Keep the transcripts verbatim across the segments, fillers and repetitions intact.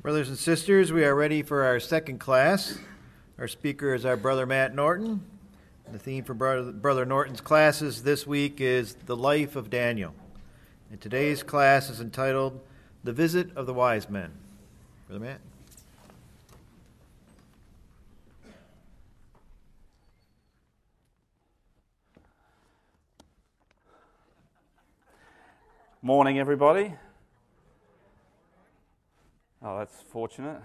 Brothers and sisters, we are ready for our second class. Our speaker is our brother Matt Norton. The theme for brother, brother Norton's classes this week is the life of Daniel. And today's class is entitled The Visit of the Wise Men. Brother Matt. Morning, everybody. Oh, that's fortunate.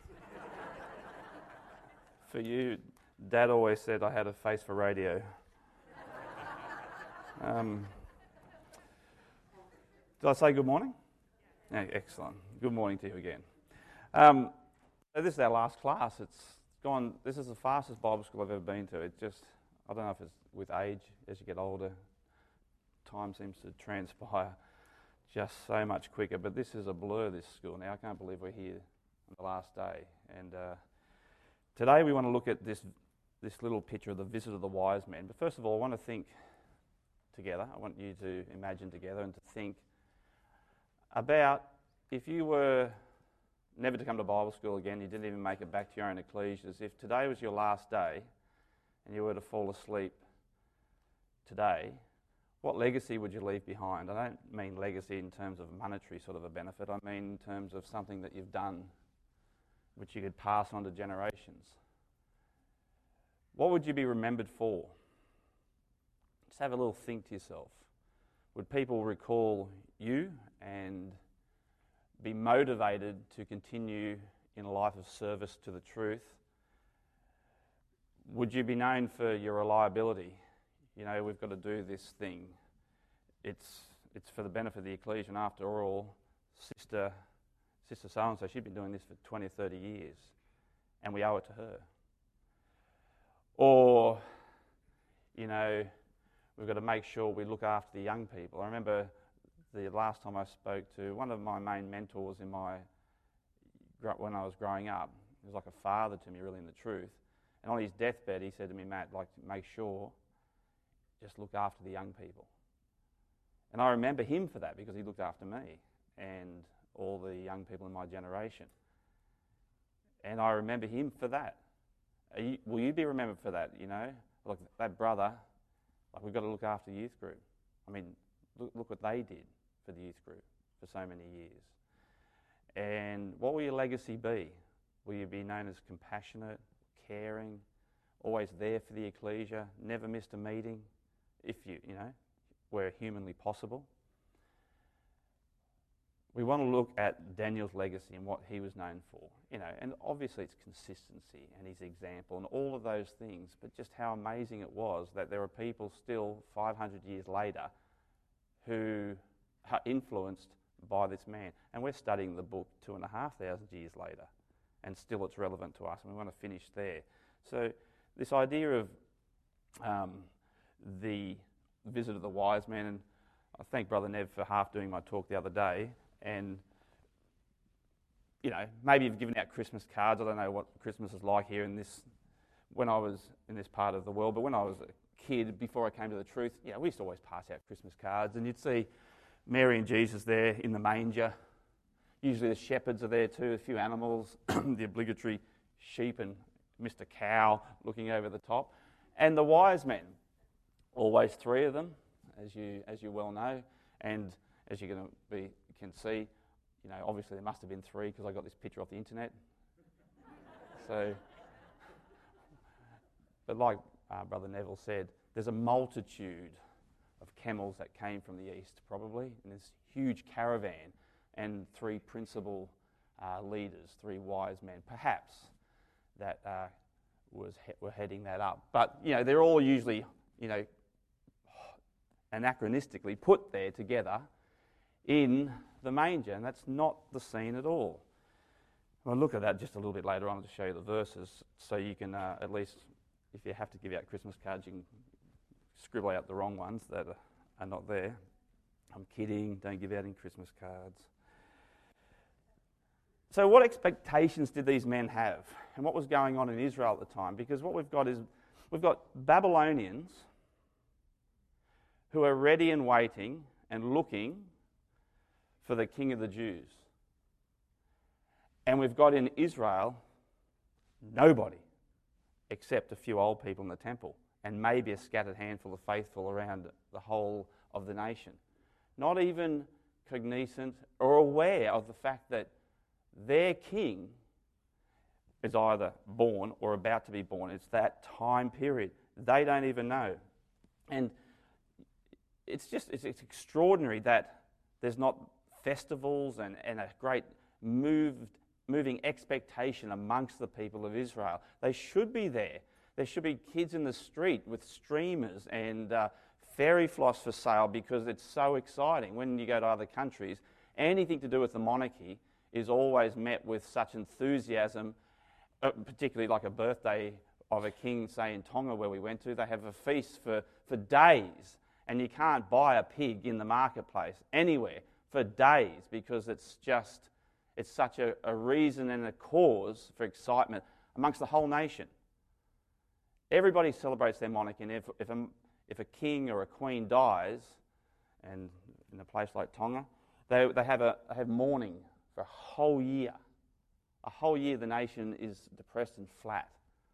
For you, Dad always said I had a face for radio. Um, did I say good morning? Yeah, excellent. Good morning to you again. Um, so this is our last class. It's gone. This is the fastest Bible school I've ever been to. It just, I don't know if it's with age, as you get older, time seems to transpire just so much quicker, but this is a blur, this school now. I can't believe we're here on the last day. And uh, today we want to look at this this little picture of the visit of the wise men. But first of all, I want to think together. I want you to imagine together and to think about if you were never to come to Bible school again, you didn't even make it back to your own ecclesias, if today was your last day and you were to fall asleep today, what legacy would you leave behind? I don't mean legacy in terms of monetary sort of a benefit. I mean in terms of something that you've done which you could pass on to generations. What would you be remembered for? Just have a little think to yourself. Would people recall you and be motivated to continue in a life of service to the truth? Would you be known for your reliability? You know, we've got to do this thing. It's it's for the benefit of the ecclesia, and after all, sister sister so-and-so, she's been doing this for twenty or thirty years, and we owe it to her. Or, you know, we've got to make sure we look after the young people. I remember the last time I spoke to one of my main mentors in my when I was growing up. He was like a father to me, really, in the truth. And on his deathbed, he said to me, Matt, like, make sure just look after the young people. And I remember him for that because he looked after me and all the young people in my generation. And I remember him for that. Are you, will you be remembered for that, you know? Like that brother, like we've got to look after the youth group. I mean, look, look what they did for the youth group for so many years. And what will your legacy be? Will you be known as compassionate, caring, always there for the ecclesia, never missed a meeting? If you, you know, were humanly possible. We want to look at Daniel's legacy and what he was known for, you know, and obviously it's consistency and his example and all of those things, but just how amazing it was that there are people still five hundred years later who are influenced by this man. And we're studying the book two and a half thousand years later, and still it's relevant to us, and we want to finish there. So this idea of um, the visit of the wise men, and I thank Brother Nev for half doing my talk the other day, and you know, maybe you've given out Christmas cards. I don't know what Christmas is like here in this, when I was in this part of the world, but when I was a kid, before I came to the truth, you know, we used to always pass out Christmas cards, and you'd see Mary and Jesus there in the manger. Usually the shepherds are there too, a few animals, the obligatory sheep and Mister Cow looking over the top, and the wise men. Always three of them, as you as you well know, and as you're going to be can see, you know, obviously there must have been three because I got this picture off the internet. So, but like uh, Brother Neville said, there's a multitude of camels that came from the east, probably, in this huge caravan, and three principal uh, leaders, three wise men, perhaps, that uh, was he- were heading that up. But you know, they're all usually, you know, anachronistically put there together in the manger, and that's not the scene at all. We'll look at that just a little bit later on to show you the verses, so you can uh, at least, if you have to give out Christmas cards, you can scribble out the wrong ones that are, are not there. I'm kidding, don't give out any Christmas cards. So what expectations did these men have, and what was going on in Israel at the time? Because what we've got is, we've got Babylonians who are ready and waiting and looking for the King of the Jews. And we've got in Israel nobody except a few old people in the temple and maybe a scattered handful of faithful around the whole of the nation. Not even cognizant or aware of the fact that their king is either born or about to be born. It's that time period. They don't even know. And it's just, it's, it's extraordinary that there's not festivals and, and a great moved, moving expectation amongst the people of Israel. They should be there. There should be kids in the street with streamers and uh, fairy floss for sale because it's so exciting. When you go to other countries, anything to do with the monarchy is always met with such enthusiasm, uh, particularly like a birthday of a king, say in Tonga where we went to. They have a feast for, for days, and you can't buy a pig in the marketplace anywhere for days because it's just, it's such a, a reason and a cause for excitement amongst the whole nation. Everybody celebrates their monarchy, and if, if, a, if a king or a queen dies, and in a place like Tonga, they, they have a they have mourning for a whole year. A whole year the nation is depressed and flat.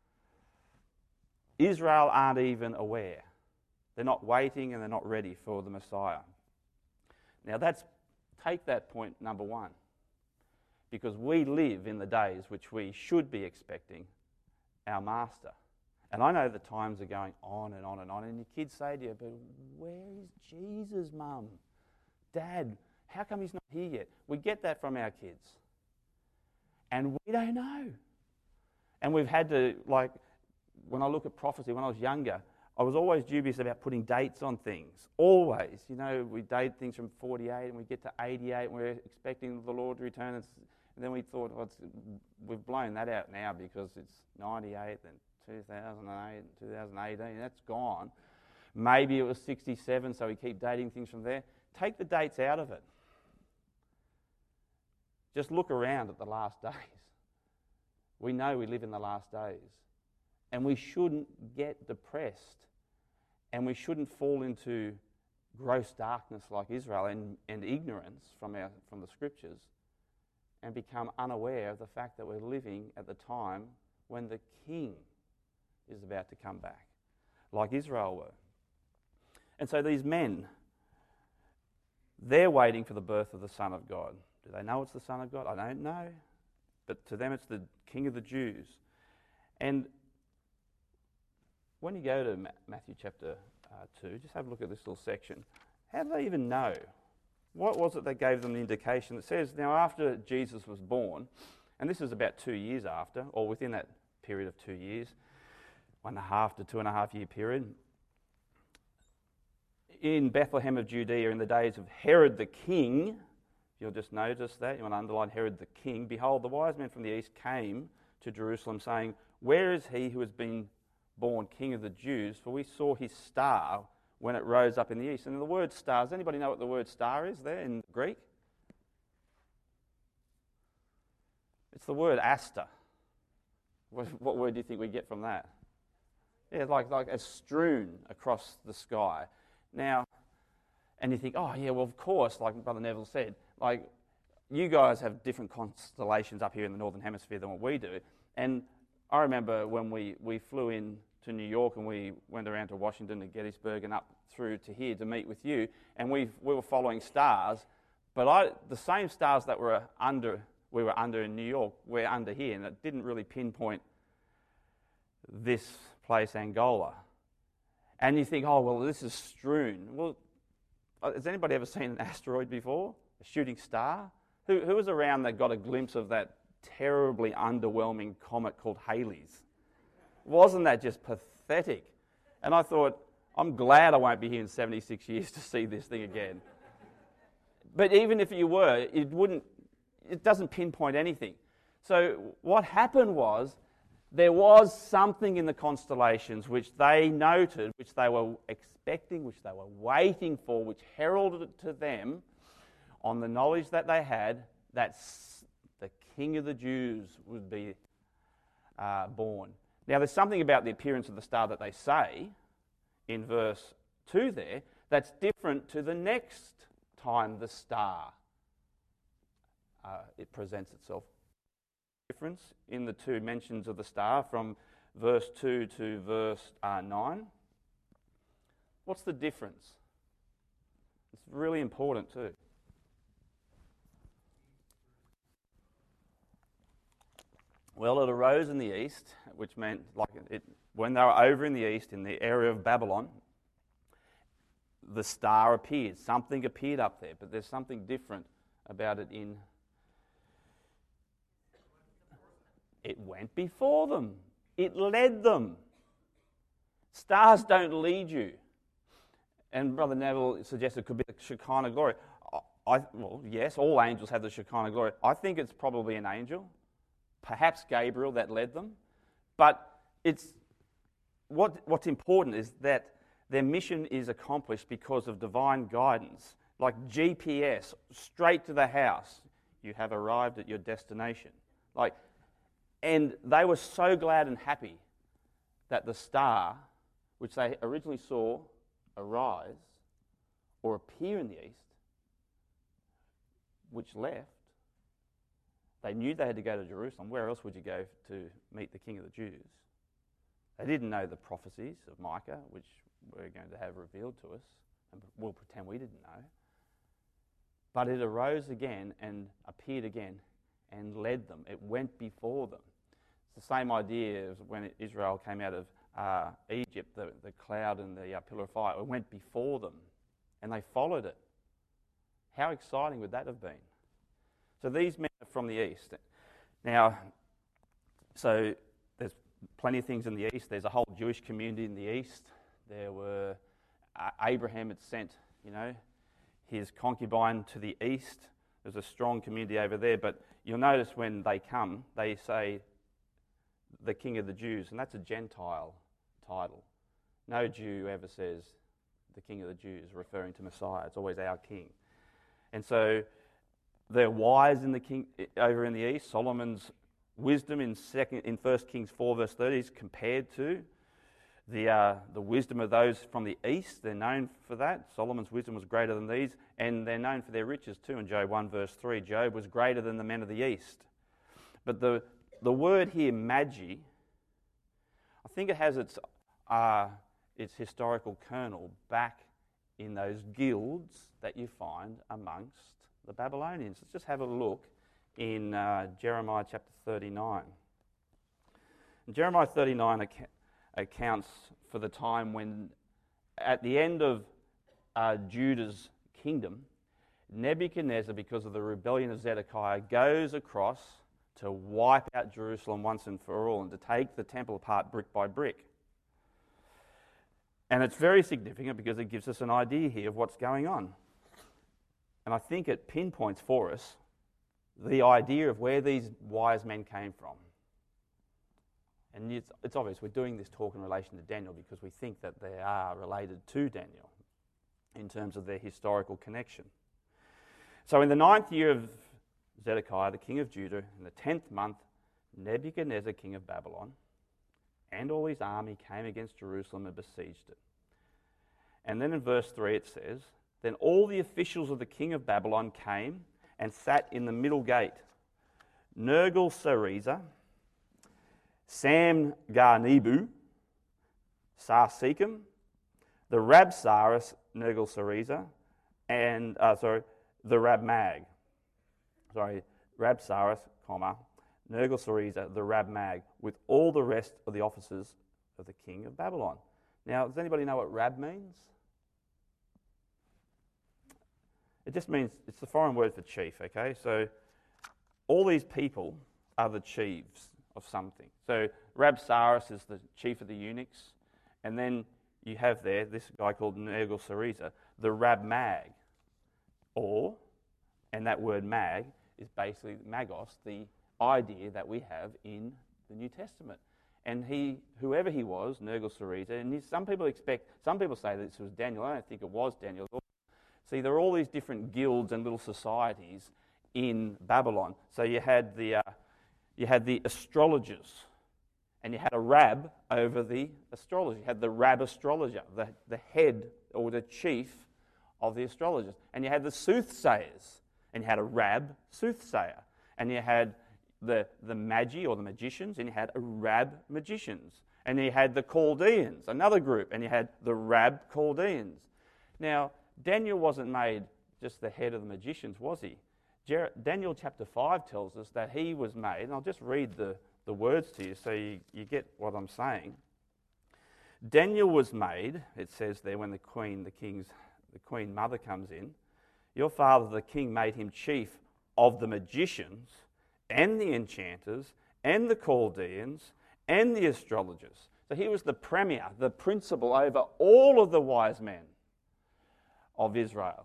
Israel aren't even aware. They're not waiting and they're not ready for the Messiah. Now that's, take that point number one. Because we live in the days which we should be expecting our Master. And I know the times are going on and on and on, and your kids say to you, but where is Jesus, Mum? Dad, how come he's not here yet? We get that from our kids. And we don't know. And we've had to, like, when I look at prophecy, when I was younger, I was always dubious about putting dates on things. Always. You know, we date things from forty-eight and we get to eighty-eight and we're expecting the Lord to return. And then we thought, well, it's, we've blown that out now because it's ninety-eight and two thousand eight and two thousand eighteen. That's gone. Maybe it was sixty-seven, so we keep dating things from there. Take the dates out of it. Just look around at the last days. We know we live in the last days. And we shouldn't get depressed. And we shouldn't fall into gross darkness like Israel and, and ignorance from, our, from the Scriptures and become unaware of the fact that we're living at the time when the King is about to come back, like Israel were. And so these men, they're waiting for the birth of the Son of God. Do they know it's the Son of God? I don't know. But to them it's the King of the Jews. And when you go to Matthew chapter uh, two, just have a look at this little section. How do they even know? What was it that gave them the indication? It says, now after Jesus was born, and this is about two years after, or within that period of two years, one and a half to two and a half year period, in Bethlehem of Judea in the days of Herod the king, you'll just notice that, you want to underline Herod the king, behold, the wise men from the east came to Jerusalem saying, where is he who has been born King of the Jews? For we saw his star when it rose up in the east. And the word star, does anybody know what the word star is there in Greek? It's the word aster. What, what word do you think we get from that? Yeah, like, like a strewn across the sky. Now, and you think, oh yeah, well of course, like Brother Neville said, like you guys have different constellations up here in the Northern Hemisphere than what we do. And I remember when we, we flew in to New York and we went around to Washington and Gettysburg and up through to here to meet with you, and we we were following stars, but I the same stars that were under we were under in New York were under here, and it didn't really pinpoint this place, Angola. And you think, oh well, this is strewn. Well, has anybody ever seen an asteroid before? A shooting star? Who who was around that got a glimpse of that terribly underwhelming comet called Halley's? Wasn't that just pathetic? And I thought, I'm glad I won't be here in seventy-six years to see this thing again. But even if you were, it wouldn't, it doesn't pinpoint anything. So what happened was, there was something in the constellations which they noted, which they were expecting, which they were waiting for, which heralded to them on the knowledge that they had that the King of the Jews would be uh, born. Now, there's something about the appearance of the star that they say in verse two there that's different to the next time the star uh, it presents itself. difference in the two mentions of the star from verse two to verse uh, nine? What's the difference? It's really important too. Well, it arose in the east, which meant like it, when they were over in the east, in the area of Babylon, the star appeared. Something appeared up there, but there's something different about it in... It went before them. It led them. Stars don't lead you. And Brother Neville suggested it could be the Shekinah glory. I, well, yes, all angels have the Shekinah glory. I think it's probably an angel, perhaps Gabriel, that led them. But it's what what's important is that their mission is accomplished because of divine guidance, like G P S, straight to the house. You have arrived at your destination. Like, and they were so glad and happy that the star, which they originally saw arise or appear in the east, which left, they knew they had to go to Jerusalem. Where else would you go to meet the King of the Jews? They didn't know the prophecies of Micah, which we're going to have revealed to us, and we'll pretend we didn't know. But it arose again and appeared again and led them. It went before them. It's the same idea as when Israel came out of uh, Egypt, the, the cloud and the uh, pillar of fire. It went before them, and they followed it. How exciting would that have been? So these men are from the east. Now, so there's plenty of things in the east. There's a whole Jewish community in the east. There were, uh, Abraham had sent, you know, his concubine to the east. There's a strong community over there, but you'll notice when they come, they say the King of the Jews, and that's a Gentile title. No Jew ever says the King of the Jews, referring to Messiah. It's always our King. And so they're wise in the king over in the east. Solomon's wisdom in second in First Kings four verse thirty is compared to the uh, the wisdom of those from the east. They're known for that. Solomon's wisdom was greater than these, and they're known for their riches too. In Job one verse three, Job was greater than the men of the east. But the the word here, magi, I think it has its uh, its historical kernel back in those guilds that you find amongst the Babylonians. Let's just have a look in uh, Jeremiah chapter thirty-nine. And Jeremiah thirty-nine ac- accounts for the time when, at the end of uh, Judah's kingdom, Nebuchadnezzar, because of the rebellion of Zedekiah, goes across to wipe out Jerusalem once and for all and to take the temple apart brick by brick. And it's very significant because it gives us an idea here of what's going on. And I think it pinpoints for us the idea of where these wise men came from. And it's, it's obvious we're doing this talk in relation to Daniel because we think that they are related to Daniel in terms of their historical connection. So in the ninth year of Zedekiah, the king of Judah, in the tenth month, Nebuchadnezzar, king of Babylon, and all his army came against Jerusalem and besieged it. And then in verse three it says, then all the officials of the king of Babylon came and sat in the middle gate. Nergal-Sarezer, Sam-Gar-Nebu, Sarsekim, the Rabsaris Nergal-Sarezer, and, uh, sorry, the Rabmag. Sorry, Rabsaris, comma, Nergal-Sarezer, the Rabmag, with all the rest of the officers of the king of Babylon. Now, does anybody know what Rab means? It just means, it's the foreign word for chief, okay? So all these people are the chiefs of something. So Rabsaris is the chief of the eunuchs, and then you have there this guy called Nergal-Sarezer, the Rabmag, or, and that word mag is basically magos, the idea that we have in the New Testament. And he, whoever he was, Nergal-Sarezer, and he, some people expect, some people say that this was Daniel. I don't think it was Daniel. See, there are all these different guilds and little societies in Babylon. So you had the uh, you had the astrologers, and you had a rab over the astrologer. You had the rab astrologer, the, the head or the chief of the astrologers. And you had the soothsayers, and you had a rab soothsayer. And you had the, the Magi or the magicians, and you had Arab magicians. And you had the Chaldeans, another group, and you had the Rab Chaldeans. Now, Daniel wasn't made just the head of the magicians, was he? Jer- Daniel chapter five tells us that he was made, and I'll just read the, the words to you so you, you get what I'm saying. Daniel was made, it says there when the queen, the king's, the queen mother comes in, your father the king made him chief of the magicians and the enchanters and the Chaldeans and the astrologers. So he was the premier, the principal over all of the wise men of Israel.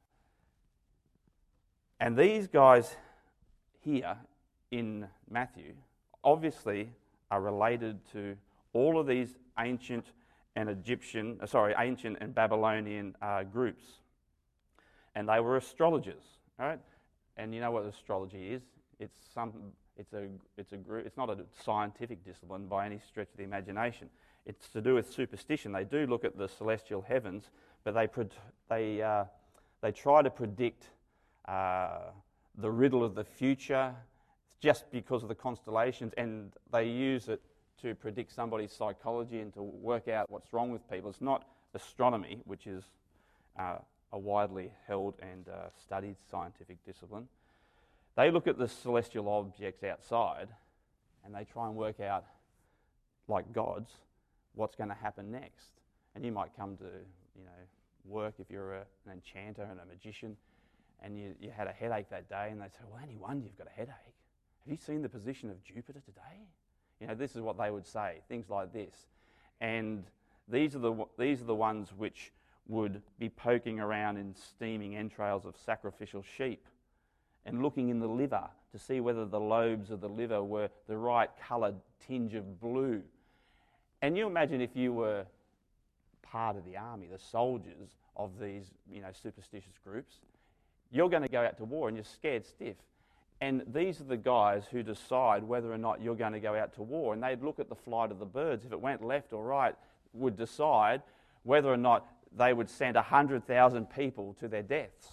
And these guys here in Matthew obviously are related to all of these ancient and Egyptian, uh, sorry, ancient and Babylonian uh, groups. And they were astrologers, all right? And you know what astrology is? It's some It's a, it's a group, it's not a scientific discipline by any stretch of the imagination. It's to do with superstition. They do look at the celestial heavens, but they they uh, they try to predict uh, the riddle of the future just because of the constellations, and they use it to predict somebody's psychology and to work out what's wrong with people. It's not astronomy, which is uh, a widely held and uh, studied scientific discipline. They look at the celestial objects outside and they try and work out, like gods, what's going to happen next. And you might come to, you know, work if you're a, an enchanter and a magician, and you, you had a headache that day, and they say, well, any wonder you've got a headache. Have you seen the position of Jupiter today? You know, this is what they would say, things like this. And these are the these are the ones which would be poking around in steaming entrails of sacrificial sheep and looking in the liver to see whether the lobes of the liver were the right coloured tinge of blue. And you imagine if you were part of the army, the soldiers of these, you know, superstitious groups, you're going to go out to war and you're scared stiff. And these are the guys who decide whether or not you're going to go out to war. And they'd look at the flight of the birds. If it went left or right, would decide whether or not they would send one hundred thousand people to their deaths.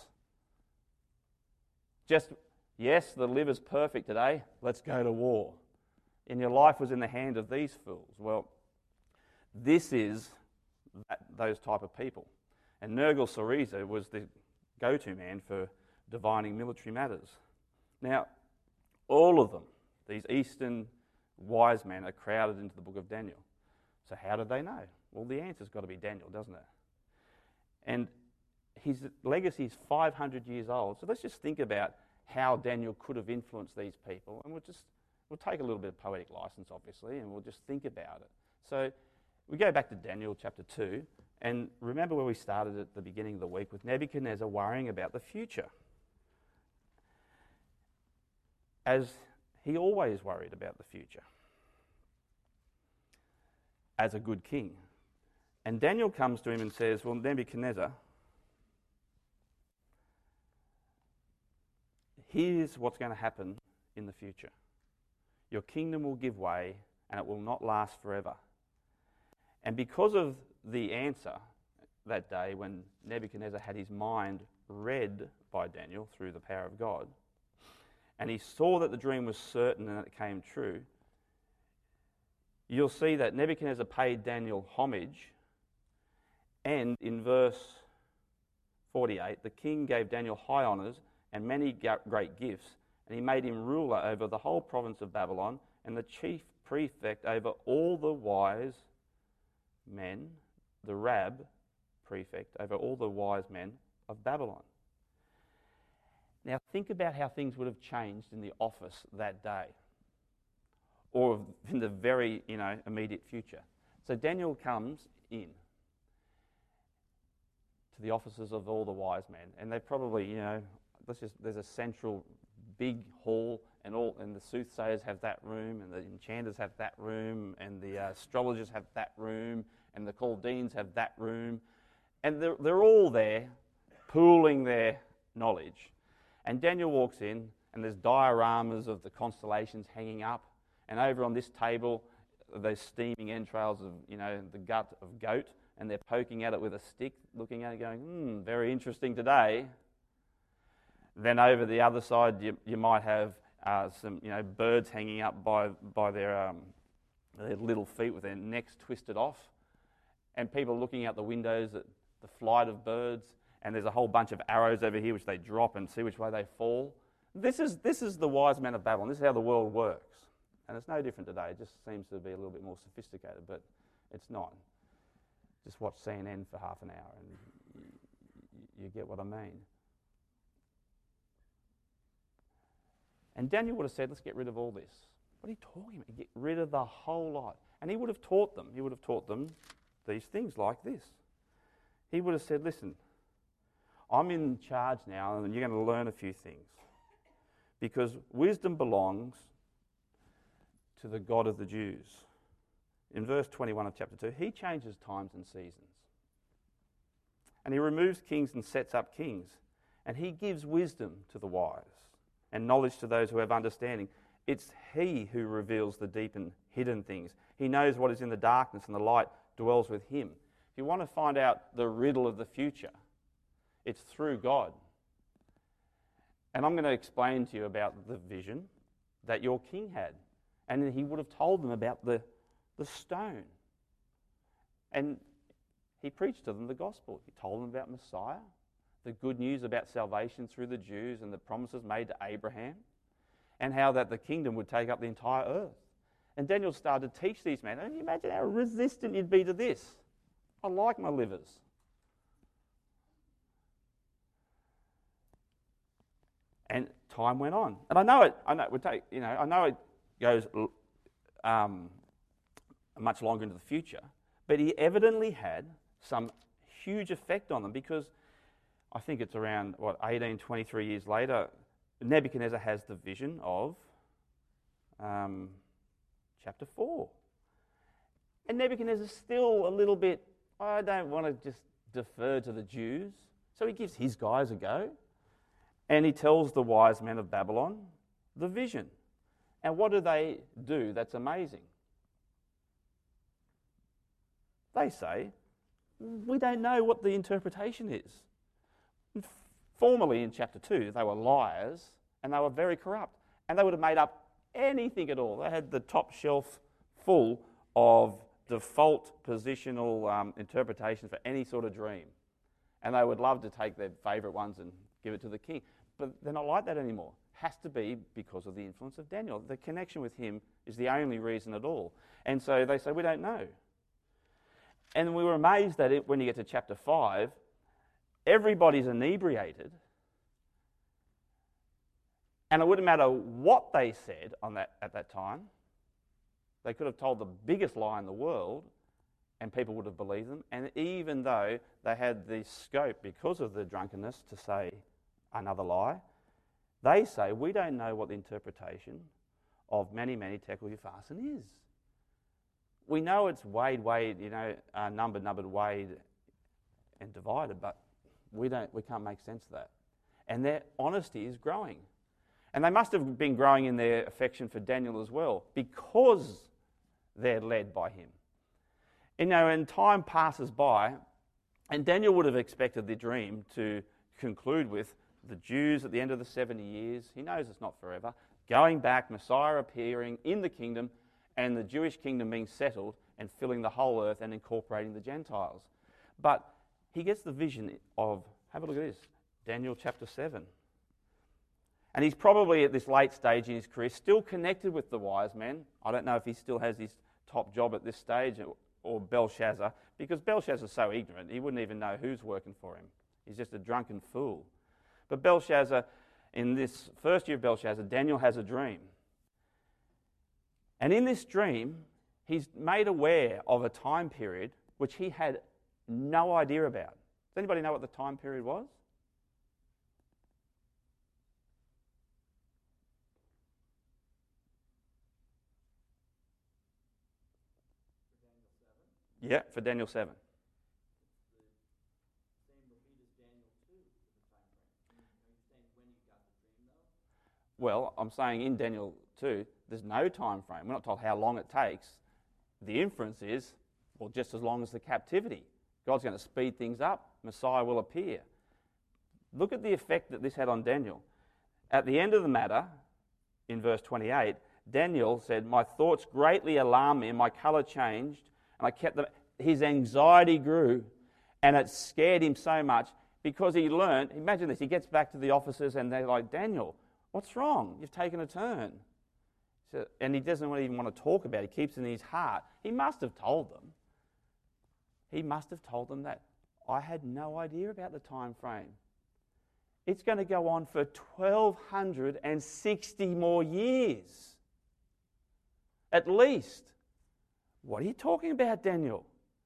Just, yes, the liver's perfect today, let's go to war. And your life was in the hand of these fools. Well, this is that, those type of people. And Nergal-Sarezer was the go-to man for divining military matters. Now, all of them, these Eastern wise men, are crowded into the book of Daniel. So how did they know? Well, the answer's got to be Daniel, doesn't it? And his legacy is five hundred years old. So let's just think about how Daniel could have influenced these people. And we'll just, we'll take a little bit of poetic license, obviously, and we'll just think about it. So we go back to Daniel chapter two, and remember where we started at the beginning of the week with Nebuchadnezzar worrying about the future. As he always worried about the future, as a good king. And Daniel comes to him and says, well, Nebuchadnezzar, here's what's going to happen in the future. Your kingdom will give way and it will not last forever. And because of the answer that day when Nebuchadnezzar had his mind read by Daniel through the power of God, and he saw that the dream was certain and that it came true, you'll see that Nebuchadnezzar paid Daniel homage, and in verse forty-eight, the king gave Daniel high honours and many great gifts, and he made him ruler over the whole province of Babylon and the chief prefect over all the wise men, the Rab prefect over all the wise men of Babylon. Now think about how things would have changed in the office that day, or in the very, you know, immediate future. So Daniel comes in to the offices of all the wise men, and they probably, you know, let's just, there's a central big hall, and all, and the soothsayers have that room, and the enchanters have that room, and the uh, astrologers have that room, and the Chaldeans have that room, and they're, they're all there pooling their knowledge. And Daniel walks in, and there's dioramas of the constellations hanging up, and over on this table, those steaming entrails of, you know, the gut of goat, and they're poking at it with a stick, looking at it going, hmm, very interesting today. Then over the other side, you, you might have uh, some you know birds hanging up by by their um, their little feet with their necks twisted off, and people looking out the windows at the flight of birds, and there's a whole bunch of arrows over here which they drop and see which way they fall. This is this is the wise men of Babylon. This is how the world works, and it's no different today. It just seems to be a little bit more sophisticated, but it's not. Just watch C N N for half an hour, and you, you get what I mean. And Daniel would have said, "Let's get rid of all this." What are you talking about? Get rid of the whole lot. And he would have taught them. He would have taught them these things like this. He would have said, "Listen, I'm in charge now, and you're going to learn a few things. Because wisdom belongs to the God of the Jews." In verse twenty-one of chapter two, he changes times and seasons. And he removes kings and sets up kings. And he gives wisdom to the wise and knowledge to those who have understanding. It's he who reveals the deep and hidden things. He knows what is in the darkness, and the light dwells with him. If you want to find out the riddle of the future, it's through God. And I'm going to explain to you about the vision that your king had. And he would have told them about the, the stone. And he preached to them the gospel. He told them about Messiah, the good news about salvation through the Jews and the promises made to Abraham, and how that the kingdom would take up the entire earth. And Daniel started to teach these men. And you imagine how resistant you'd be to this. I like my livers. And time went on, and I know it. I know it would take. You know, I know it goes um, much longer into the future. But he evidently had some huge effect on them, because I think it's around what eighteen, twenty-three years later, Nebuchadnezzar has the vision of um, chapter four, and Nebuchadnezzar's still a little bit. I don't want to just defer to the Jews, so he gives his guys a go. And he tells the wise men of Babylon the vision. And what do they do that's amazing? They say, we don't know what the interpretation is. Formerly in chapter two, they were liars and they were very corrupt. And they would have made up anything at all. They had the top shelf full of default positional um, interpretations for any sort of dream. And they would love to take their favourite ones and give it to the king. But they're not like that anymore. Has to be because of the influence of Daniel. The connection with him is the only reason at all. And so they say, we don't know. And we were amazed that it, when you get to chapter five, everybody's inebriated. And it wouldn't matter what they said on that at that time. They could have told the biggest lie in the world, and people would have believed them. And even though they had the scope, because of the drunkenness, to say another lie, they say, we don't know what the interpretation of Mene Mene Tekel Upharsin is. We know it's weighed, weighed, you know, uh, numbered, numbered, weighed, and divided, but we don't, we can't make sense of that. And their honesty is growing. And they must have been growing in their affection for Daniel as well, because they're led by him. You know, and time passes by, and Daniel would have expected the dream to conclude with the Jews at the end of the seventy years, he knows it's not forever, going back, Messiah appearing in the kingdom, and the Jewish kingdom being settled and filling the whole earth and incorporating the Gentiles. But he gets the vision of, have a look at this, Daniel chapter seven. And he's probably at this late stage in his career, still connected with the wise men. I don't know if he still has his top job at this stage, or, or Belshazzar, because Belshazzar's so ignorant, he wouldn't even know who's working for him. He's just a drunken fool. But Belshazzar, in this first year of Belshazzar, Daniel has a dream. And in this dream, he's made aware of a time period which he had no idea about. Does anybody know what the time period was? Yeah, for Daniel seven. Well, I'm saying in Daniel two, there's no time frame. We're not told how long it takes. The inference is, well, just as long as the captivity. God's going to speed things up. Messiah will appear. Look at the effect that this had on Daniel. At the end of the matter, in verse twenty-eight, Daniel said, "My thoughts greatly alarmed me, and my colour changed, and I kept them." His anxiety grew, and it scared him so much because he learned. Imagine this: he gets back to the officers, and they're like, "Daniel, what's wrong? You've taken a turn." So, and he doesn't even want to talk about it. He keeps it in his heart. He must have told them. He must have told them that. I had no idea about the time frame. It's going to go on for twelve sixty more years. At least. What are you talking about, Daniel?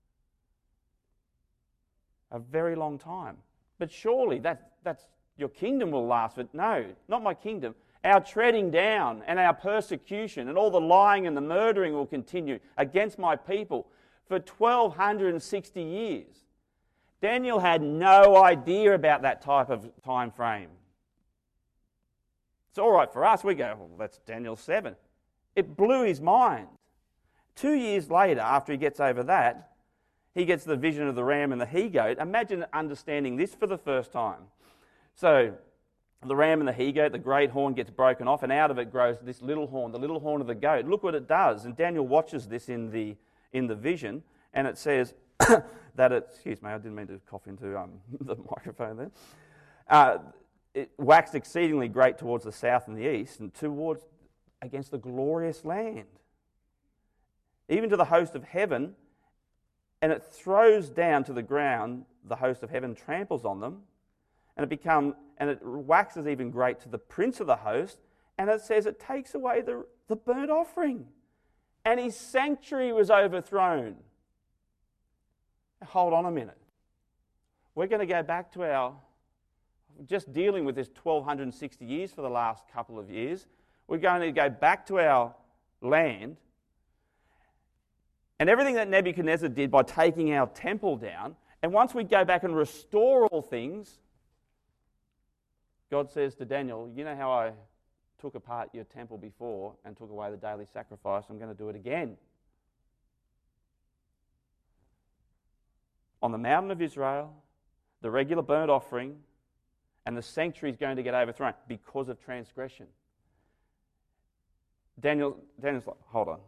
A very long time. But surely that, that's your kingdom will last. But no, not my kingdom. Our treading down and our persecution and all the lying and the murdering will continue against my people for twelve sixty years. Daniel had no idea about that type of time frame. It's all right for us. We go, well, that's Daniel seven. It blew his mind. Two years later, after he gets over that, he gets the vision of the ram and the he-goat. Imagine understanding this for the first time. So the ram and the he-goat, the great horn gets broken off, and out of it grows this little horn, the little horn of the goat. Look what it does. And Daniel watches this in the in the vision, and it says that it, excuse me, I didn't mean to cough into um, the microphone there. Uh, it waxed exceedingly great towards the south and the east, and towards against the glorious land, even to the host of heaven, and it throws down to the ground. The host of heaven tramples on them, and it become and it waxes even great to the prince of the host, and it says it takes away the, the burnt offering, and his sanctuary was overthrown. Hold on a minute. We're going to go back to our, just dealing with this twelve sixty years for the last couple of years. We're going to go back to our land, and everything that Nebuchadnezzar did by taking our temple down, and once we go back and restore all things, God says to Daniel, you know how I took apart your temple before and took away the daily sacrifice? I'm going to do it again. On the mountain of Israel, the regular burnt offering, and the sanctuary is going to get overthrown because of transgression. Daniel, Daniel's like, hold on.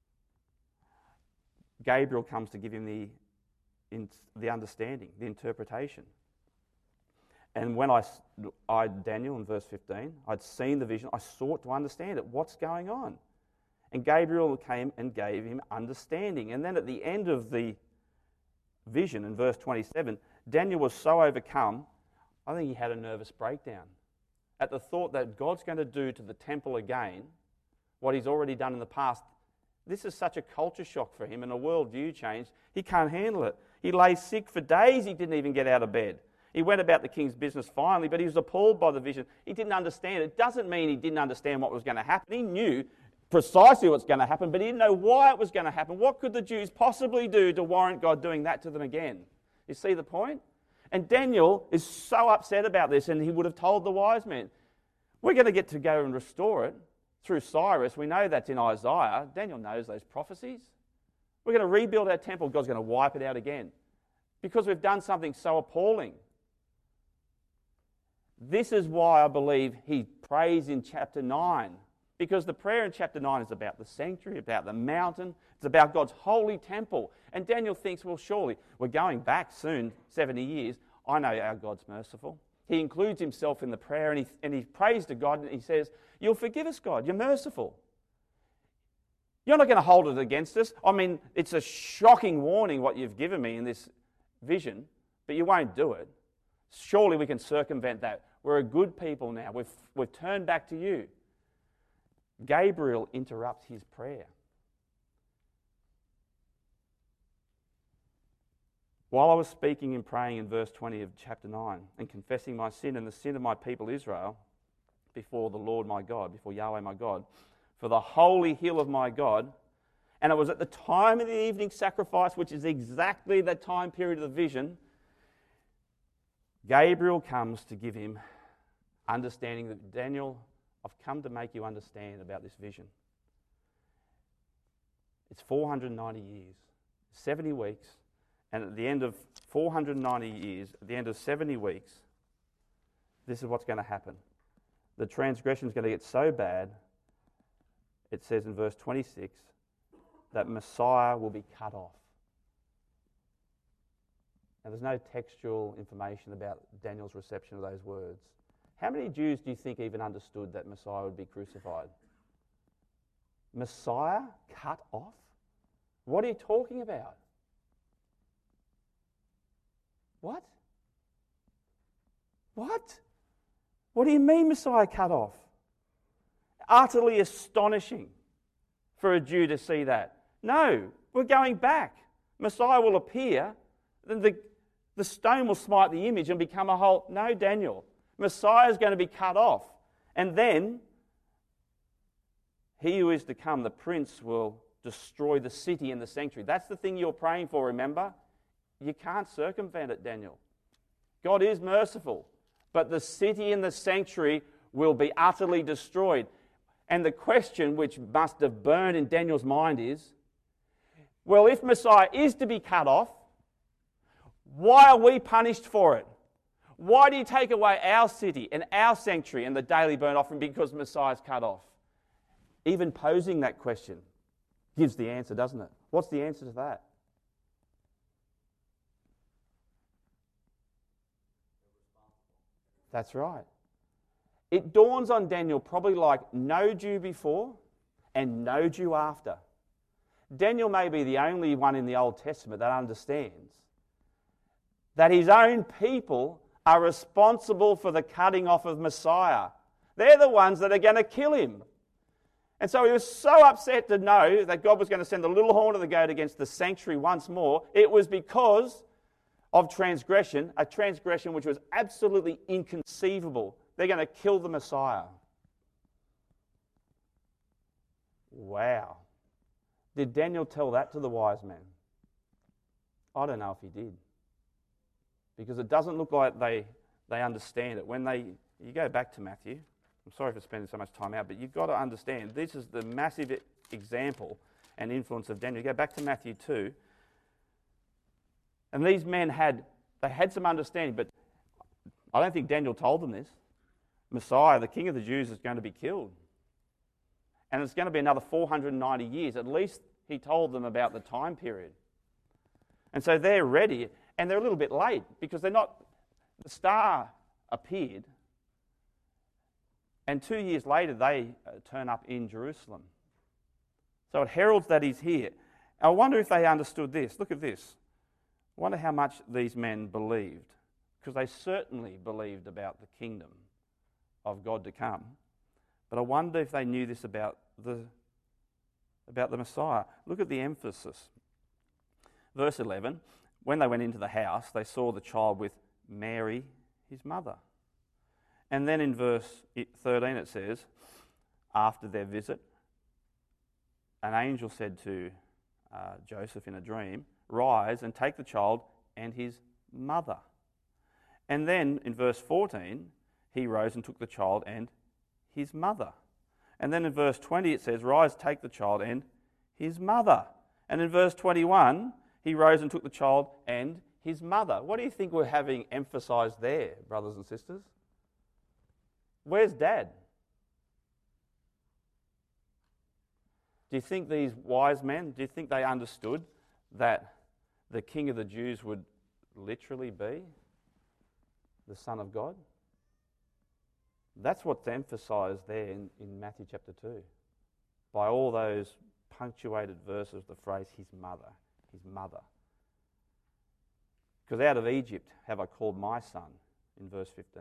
Gabriel comes to give him the, in, the understanding, the interpretation. And when I, I, Daniel, in verse fifteen, I'd seen the vision, I sought to understand it. What's going on? And Gabriel came and gave him understanding. And then at the end of the vision, in verse twenty-seven, Daniel was so overcome, I think he had a nervous breakdown at the thought that God's going to do to the temple again what he's already done in the past. This is such a culture shock for him and a worldview change. He can't handle it. He lay sick for days. He didn't even get out of bed. He went about the king's business finally, but he was appalled by the vision. He didn't understand it. It doesn't mean he didn't understand what was going to happen. He knew precisely what's going to happen, but he didn't know why it was going to happen. What could the Jews possibly do to warrant God doing that to them again? You see the point? And Daniel is so upset about this, and he would have told the wise men, we're going to get to go and restore it through Cyrus. We know that's in Isaiah. Daniel knows those prophecies. We're going to rebuild our temple. God's going to wipe it out again because we've done something so appalling. This is why I believe he prays in chapter nine, because the prayer in chapter nine is about the sanctuary, about the mountain, it's about God's holy temple. And Daniel thinks, well, surely we're going back soon, seventy years. I know our God's merciful. He includes himself in the prayer, and he, and he prays to God, and he says, you'll forgive us, God. You're merciful. You're not going to hold it against us. I mean, it's a shocking warning what you've given me in this vision, but you won't do it. Surely we can circumvent that. We're a good people now. We've, we've turned back to you. Gabriel interrupts his prayer. While I was speaking and praying in verse twenty of chapter nine and confessing my sin and the sin of my people Israel before the Lord my God, before Yahweh my God, for the holy hill of my God, and it was at the time of the evening sacrifice, which is exactly the time period of the vision, Gabriel comes to give him understanding that, Daniel, I've come to make you understand about this vision. It's four hundred ninety years, seventy weeks, and at the end of four hundred ninety years, at the end of seventy weeks, this is what's going to happen. The transgression is going to get so bad it says in verse twenty-six that Messiah will be cut off. Now, there's no textual information about Daniel's reception of those words. How many Jews do you think even understood that Messiah would be crucified? Messiah cut off? What are you talking about? What? What? What do you mean Messiah cut off? Utterly astonishing for a Jew to see that. No, we're going back. Messiah will appear, then the, the stone will smite the image and become a whole... No, Daniel. Messiah is going to be cut off. And then he who is to come, the prince, will destroy the city and the sanctuary. That's the thing you're praying for, remember? You can't circumvent it, Daniel. God is merciful, but the city and the sanctuary will be utterly destroyed. And the question which must have burned in Daniel's mind is, well, if Messiah is to be cut off, why are we punished for it? Why do you take away our city and our sanctuary and the daily burnt offering because Messiah is cut off? Even posing that question gives the answer, doesn't it? What's the answer to that? That's right. It dawns on Daniel probably like no Jew before and no Jew after. Daniel may be the only one in the Old Testament that understands that his own people are responsible for the cutting off of Messiah. They're the ones that are going to kill him. And so he was so upset to know that God was going to send the little horn of the goat against the sanctuary once more. It was because of transgression, a transgression which was absolutely inconceivable. They're going to kill the Messiah. Wow. Did Daniel tell that to the wise men? I don't know if he did. Because it doesn't look like they, they understand it. When they, you go back to Matthew, I'm sorry for spending so much time out, but you've got to understand, this is the massive example and influence of Daniel. You go back to Matthew two, and these men had, they had some understanding, but I don't think Daniel told them this. Messiah, the King of the Jews, is going to be killed. And it's going to be another four hundred ninety years. At least he told them about the time period. And so they're ready, and they're a little bit late because they're not, the star appeared, and two years later they uh, turn up in Jerusalem. So it heralds that he's here. I wonder if they understood this. Look at this. I wonder how much these men believed, because they certainly believed about the kingdom of God to come. But I wonder if they knew this about the, about the Messiah. Look at the emphasis. Verse eleven, when they went into the house, they saw the child with Mary, his mother. And then in verse thirteen it says, after their visit, an angel said to uh, Joseph in a dream, rise and take the child and his mother. And then in verse fourteen, he rose and took the child and his mother. And then in verse twenty it says, rise, take the child and his mother. And in verse twenty-one, he rose and took the child and his mother. What do you think we're having emphasised there, brothers and sisters? Where's Dad? Do you think these wise men, do you think they understood that the King of the Jews would literally be the Son of God? That's what's emphasised there in, in Matthew chapter two. By all those punctuated verses, the phrase, his mother, his mother. Because out of Egypt have I called my son, in verse fifteen.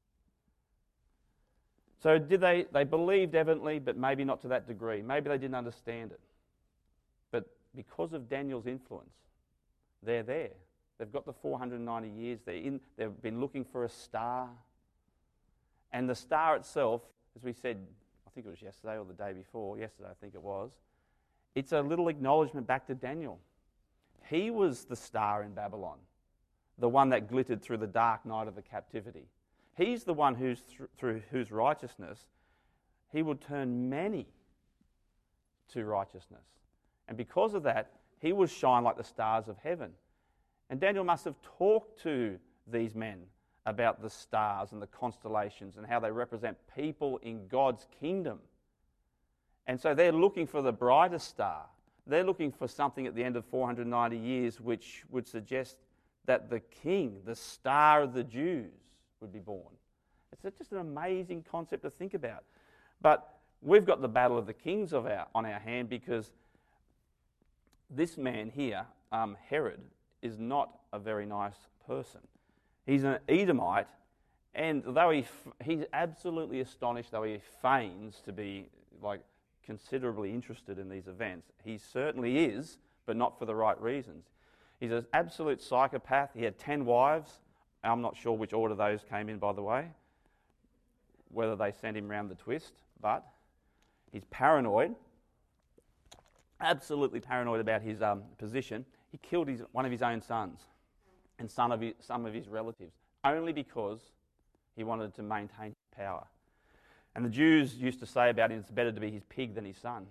So did they, they believed evidently, but maybe not to that degree. Maybe they didn't understand it. But because of Daniel's influence, they're there. They've got the four hundred ninety years. They're in, they've been looking for a star. And the star itself, as we said, I think it was yesterday or the day before, yesterday I think it was, it's a little acknowledgement back to Daniel. He was the star in Babylon, the one that glittered through the dark night of the captivity. He's the one who's th- through whose righteousness he would turn many to righteousness. And because of that, he will shine like the stars of heaven. And Daniel must have talked to these men about the stars and the constellations and how they represent people in God's kingdom. And so they're looking for the brightest star. They're looking for something at the end of four hundred ninety years which would suggest that the king, the star of the Jews, would be born. It's just an amazing concept to think about. But we've got the battle of the kings of our, on our hand, because this man here, um, Herod, is not a very nice person. He's an Edomite, and though he f- he's absolutely astonished, though he feigns to be like considerably interested in these events, he certainly is, but not for the right reasons. He's an absolute psychopath. He had ten wives. I'm not sure which order those came in, by the way, whether they sent him round the twist, but he's paranoid, absolutely paranoid about his um, position. He killed his, one of his own sons and son of his, some of his relatives, only because he wanted to maintain his power. And the Jews used to say about him, it's better to be his pig than his son.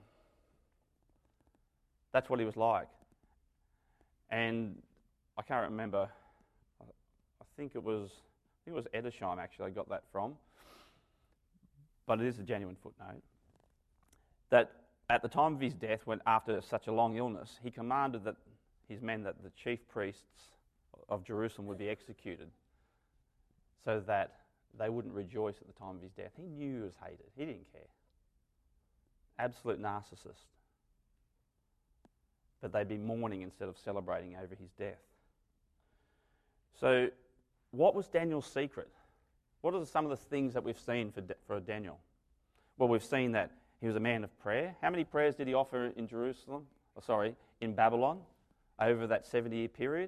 That's what he was like. And I can't remember, I think it was, I think it was Edersheim actually I got that from, but it is a genuine footnote, that at the time of his death, when after such a long illness, he commanded that his men, that the chief priests of Jerusalem would be executed so that they wouldn't rejoice at the time of his death. He knew he was hated. He didn't care. Absolute narcissist. But they'd be mourning instead of celebrating over his death. So what was Daniel's secret? What are some of the things that we've seen for, for Daniel? Well, we've seen that he was a man of prayer. How many prayers did he offer in Jerusalem? Oh, sorry, in Babylon over that seventy-year period?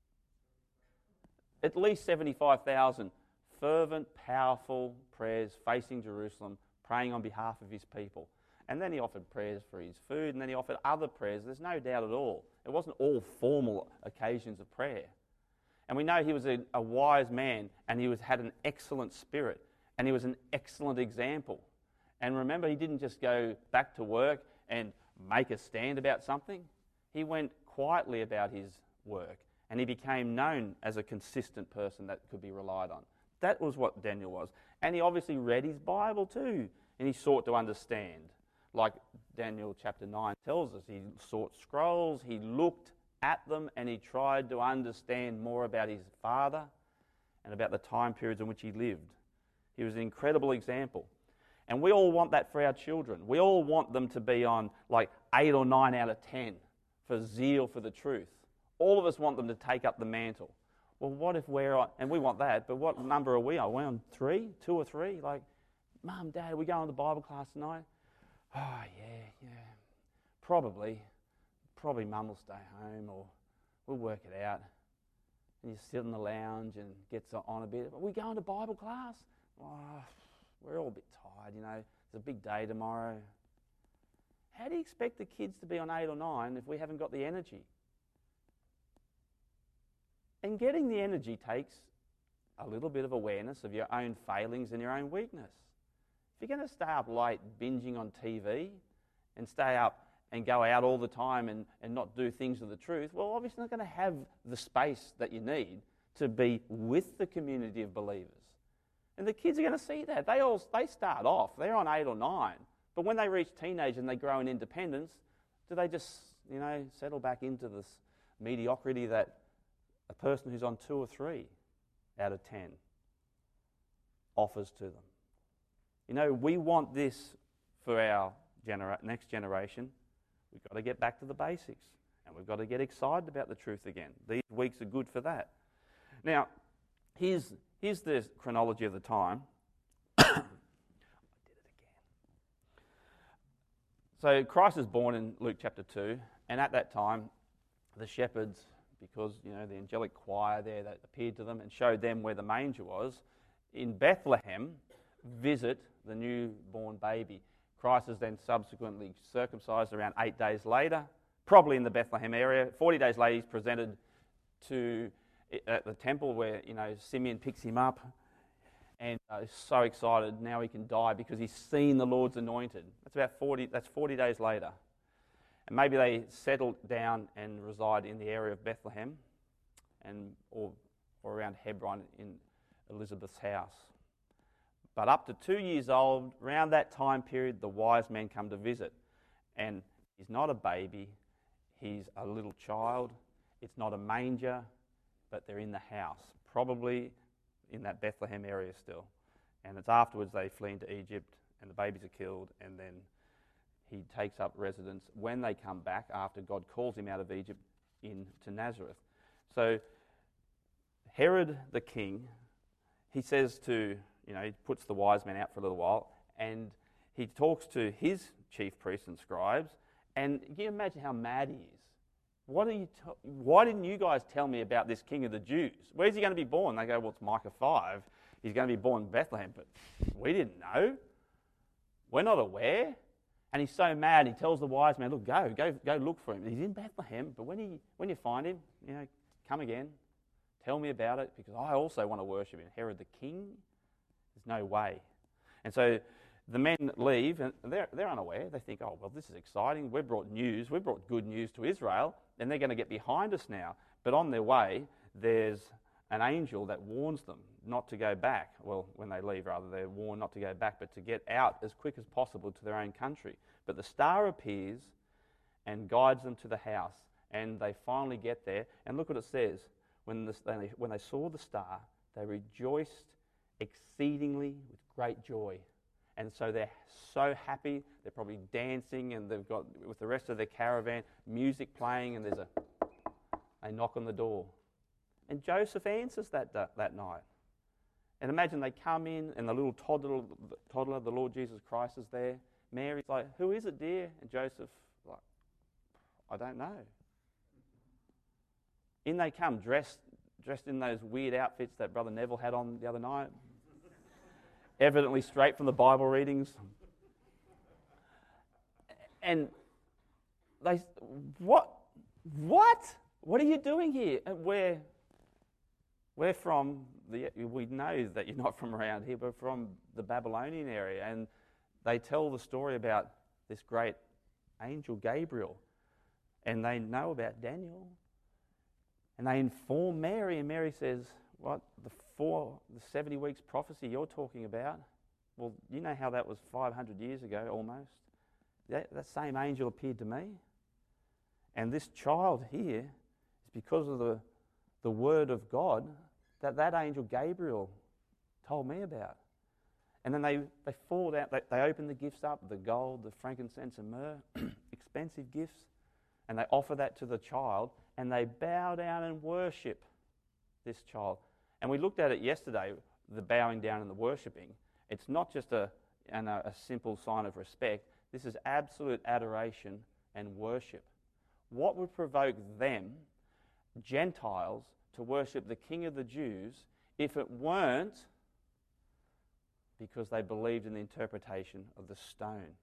At least seventy-five thousand fervent, powerful prayers facing Jerusalem, praying on behalf of his people. And then he offered prayers for his food, and then he offered other prayers. There's no doubt at all. It wasn't all formal occasions of prayer. And we know he was a, a wise man, and he was, had an excellent spirit, and he was an excellent example. And remember, he didn't just go back to work and make a stand about something. He went quietly about his work, and he became known as a consistent person that could be relied on. That was what Daniel was. And he obviously read his Bible too, and he sought to understand. Like Daniel chapter nine tells us, he sought scrolls, he looked at them, and he tried to understand more about his father and about the time periods in which he lived. He was an incredible example. And we all want that for our children. We all want them to be on like eight or nine out of ten for zeal for the truth. All of us want them to take up the mantle. Well, what if we're on, and we want that, but what number are we on? Are we on three, two or three? Like, Mum, Dad, are we going to the Bible class tonight? Oh, yeah, yeah. Probably. Probably Mum will stay home, or we'll work it out. And you sit in the lounge and gets on a bit. Are we going to Bible class? Oh, we're all a bit tired, you know. It's a big day tomorrow. How do you expect the kids to be on eight or nine if we haven't got the energy? And getting the energy takes a little bit of awareness of your own failings and your own weakness. If you're going to stay up late binging on T V and stay up and go out all the time and, and not do things of the truth, well, obviously not going to have the space that you need to be with the community of believers. And the kids are going to see that. They all they start off, they're on eight or nine, but when they reach teenage and they grow in independence, do they just, you know, settle back into this mediocrity that a person who's on two or three out of ten offers to them? You know, we want this for our genera- next generation. We've got to get back to the basics, and we've got to get excited about the truth again. These weeks are good for that. Now, here's, here's the chronology of the time. I did it again. So Christ is born in Luke chapter two, and at that time, the shepherds, because, you know, the angelic choir there that appeared to them and showed them where the manger was, in Bethlehem, visit the newborn baby. Christ is then subsequently circumcised around eight days later, probably in the Bethlehem area. Forty days later, he's presented to at the temple where, you know, Simeon picks him up and uh, is so excited now he can die because he's seen the Lord's anointed. That's about forty. That's forty days later, and maybe they settle down and reside in the area of Bethlehem, and or or around Hebron in Elizabeth's house. But up to two years old, around that time period, the wise men come to visit. And he's not a baby, he's a little child. It's not a manger, but they're in the house, probably in that Bethlehem area still. And it's afterwards they flee into Egypt, and the babies are killed, and then he takes up residence when they come back after God calls him out of Egypt into Nazareth. So Herod the king, he says to, you know, he puts the wise men out for a little while, and he talks to his chief priests and scribes, and can you imagine how mad he is? What are you t- why didn't you guys tell me about this king of the Jews? Where's he going to be born? They go, well, it's Micah five. He's going to be born in Bethlehem, but we didn't know. We're not aware. And he's so mad, he tells the wise men, look, go, go, go look for him. He's in Bethlehem, but when he, when you find him, you know, come again. Tell me about it, because I also want to worship him. Herod the king? There's no way. And so the men leave, and they're, they're unaware. They think, oh, well, this is exciting. We've brought news. We've brought good news to Israel, and they're going to get behind us now. But on their way, there's an angel that warns them not to go back. Well, when they leave, rather, they're warned not to go back, but to get out as quick as possible to their own country. But the star appears and guides them to the house, and they finally get there. And look what it says. When, the, when they saw the star, they rejoiced exceedingly with great joy. And so they're so happy, they're probably dancing, and they've got, with the rest of their caravan, music playing, and there's a, they knock on the door. And Joseph answers that, that, that night. And imagine they come in, and the little toddler, toddler, the Lord Jesus Christ is there. Mary's like, who is it, dear? And Joseph, like, I don't know. In they come, dressed, dressed in those weird outfits that Brother Neville had on the other night. Evidently straight from the Bible readings. And they, what? What? What are you doing here? And we're, we're from, the, we know that you're not from around here, but from the Babylonian area. And they tell the story about this great angel Gabriel. And they know about Daniel. And they inform Mary, and Mary says, what, the four, the seventy weeks prophecy you're talking about? Well, you know how that was five hundred years ago, almost. That, that same angel appeared to me. And this child here is because of the, the word of God that that angel Gabriel told me about. And then they, they fall down, they, they open the gifts up, the gold, the frankincense and myrrh, expensive gifts, and they offer that to the child, and they bow down and worship this child. And we looked at it yesterday, the bowing down and the worshipping. It's not just a, an, a simple sign of respect. This is absolute adoration and worship. What would provoke them, Gentiles, to worship the King of the Jews if it weren't because they believed in the interpretation of the stone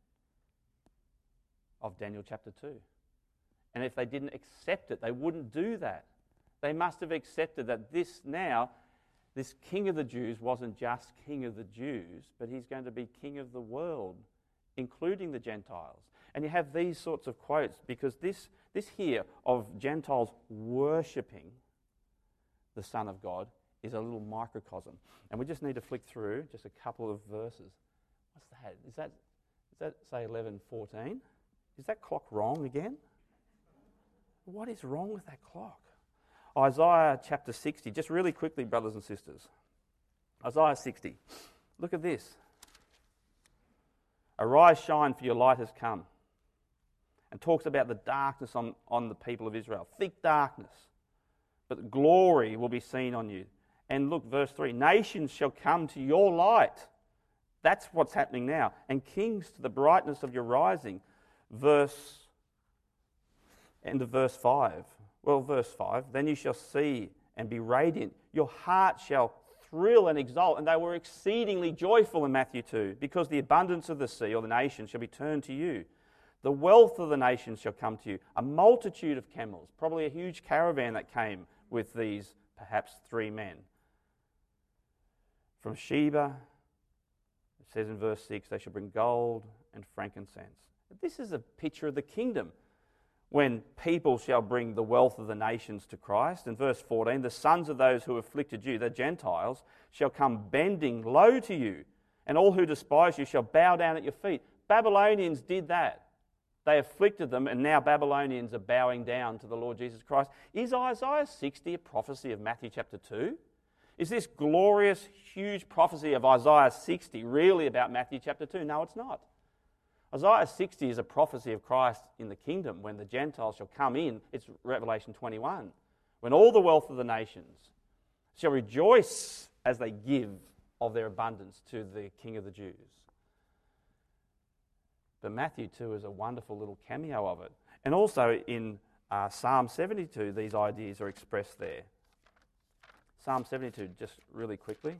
of Daniel chapter two? And if they didn't accept it, they wouldn't do that. They must have accepted that this now, this King of the Jews wasn't just King of the Jews, but he's going to be King of the world, including the Gentiles. And you have these sorts of quotes, because this, this here of Gentiles worshipping the Son of God is a little microcosm. And we just need to flick through just a couple of verses. What's that? Is that, is that say, eleven fourteen? Is that clock wrong again? What is wrong with that clock? Isaiah chapter sixty, just really quickly, brothers and sisters. Isaiah sixty. Look at this. Arise, shine, for your light has come. And talks about the darkness on, on the people of Israel. Thick darkness. But glory will be seen on you. And look, verse three. Nations shall come to your light. That's what's happening now. And kings to the brightness of your rising. Verse, end of verse five. Well, verse five, then you shall see and be radiant. Your heart shall thrill and exult. And they were exceedingly joyful in Matthew two, because the abundance of the sea or the nation shall be turned to you. The wealth of the nations shall come to you. A multitude of camels, probably a huge caravan that came with these, perhaps three men. From Sheba, it says in verse six, they shall bring gold and frankincense. This is a picture of the kingdom, when people shall bring the wealth of the nations to Christ. In verse fourteen, the sons of those who afflicted you, the Gentiles, shall come bending low to you, and all who despise you shall bow down at your feet. Babylonians did that. They afflicted them, and now Babylonians are bowing down to the Lord Jesus Christ. Is Isaiah sixty a prophecy of Matthew chapter two? Is this glorious, huge prophecy of Isaiah sixty really about Matthew chapter two? No, it's not. Isaiah sixty is a prophecy of Christ in the kingdom when the Gentiles shall come in. It's Revelation twenty-one. When all the wealth of the nations shall rejoice as they give of their abundance to the King of the Jews. But Matthew two is a wonderful little cameo of it. And also in uh, Psalm seventy-two, these ideas are expressed there. Psalm seventy-two, just really quickly.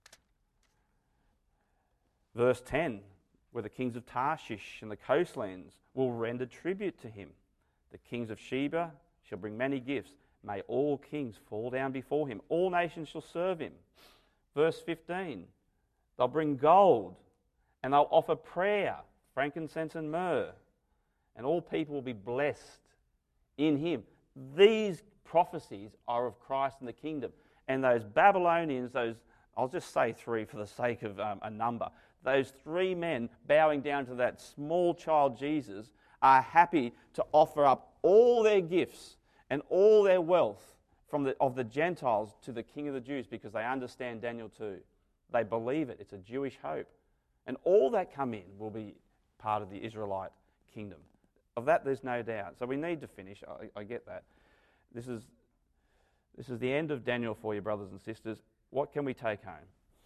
Verse ten, where the kings of Tarshish and the coastlands will render tribute to him. The kings of Sheba shall bring many gifts. May all kings fall down before him. All nations shall serve him. Verse fifteen, they'll bring gold and they'll offer prayer, frankincense and myrrh, and all people will be blessed in him. These prophecies are of Christ and the kingdom. And those Babylonians, those, I'll just say three for the sake of um, a number, those three men bowing down to that small child Jesus are happy to offer up all their gifts and all their wealth from the, of the Gentiles to the King of the Jews because they understand Daniel two. They believe it. It's a Jewish hope. And all that come in will be part of the Israelite kingdom. Of that, there's no doubt. So we need to finish. I, I get that. This is, this is the end of Daniel for you, brothers and sisters. What can we take home?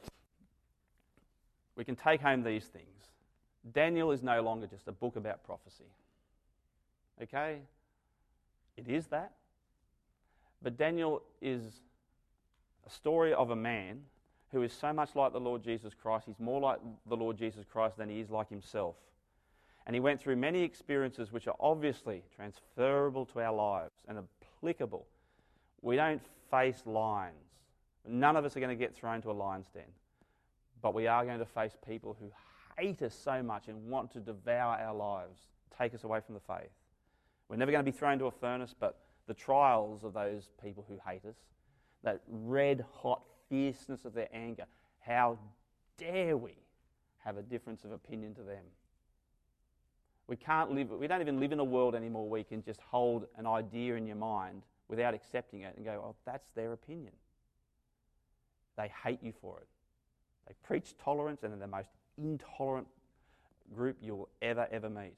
We can take home these things. Daniel is no longer just a book about prophecy. Okay? It is that. But Daniel is a story of a man who is so much like the Lord Jesus Christ. He's more like the Lord Jesus Christ than he is like himself. And he went through many experiences which are obviously transferable to our lives and applicable. We don't face lions. None of us are going to get thrown to a lion's den. But we are going to face people who hate us so much and want to devour our lives, take us away from the faith. We're never going to be thrown to a furnace, but the trials of those people who hate us, that red-hot fierceness of their anger, how dare we have a difference of opinion to them? We can't live, we don't even live in a world anymore where you can just hold an idea in your mind without accepting it and go, oh, that's their opinion. They hate you for it. They preach tolerance and they're the most intolerant group you'll ever, ever meet.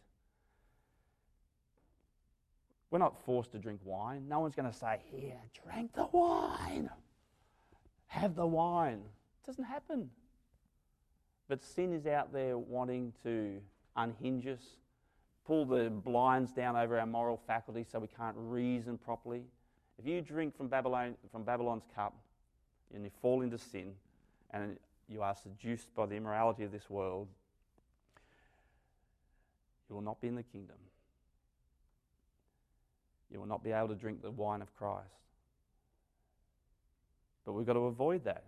We're not forced to drink wine. No one's going to say, here, drink the wine. Have the wine. It doesn't happen. But sin is out there wanting to unhinge us, pull the blinds down over our moral faculty so we can't reason properly. If you drink from Babylon, from Babylon's cup and you fall into sin and you are seduced by the immorality of this world, you will not be in the kingdom. You will not be able to drink the wine of Christ. But we've got to avoid that.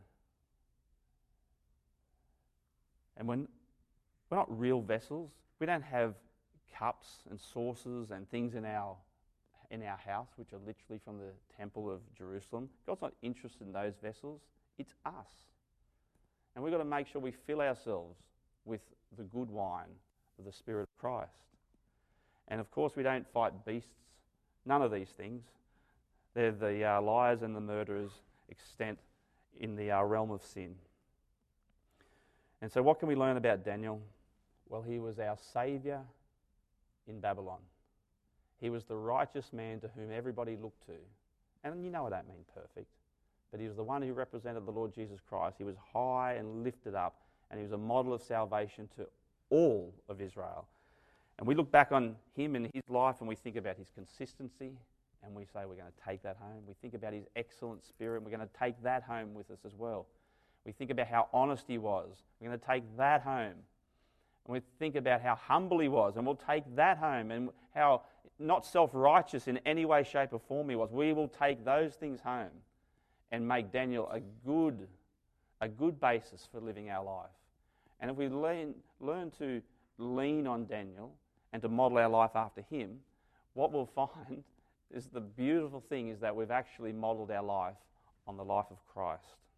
And when we're not real vessels, we don't have cups and saucers and things in our in our house which are literally from the temple of Jerusalem. God's not interested in those vessels. It's us. And we've got to make sure we fill ourselves with the good wine of the Spirit of Christ. And of course we don't fight beasts. None of these things. They're the uh, liars and the murderers extent in the uh, realm of sin. And so what can we learn about Daniel? Well, he was our saviour in Babylon. He was the righteous man to whom everybody looked to. And you know I don't mean perfect, but he was the one who represented the Lord Jesus Christ. He was high and lifted up, and he was a model of salvation to all of Israel. And we look back on him and his life and we think about his consistency and we say we're going to take that home. We think about his excellent spirit and we're going to take that home with us as well. We think about how honest he was. We're going to take that home. And we think about how humble he was and we'll take that home, and how not self-righteous in any way, shape or form he was. We will take those things home and make Daniel a good, a good basis for living our life. And if we learn, learn to lean on Daniel and to model our life after him, what we'll find is the beautiful thing is that we've actually modelled our life on the life of Christ.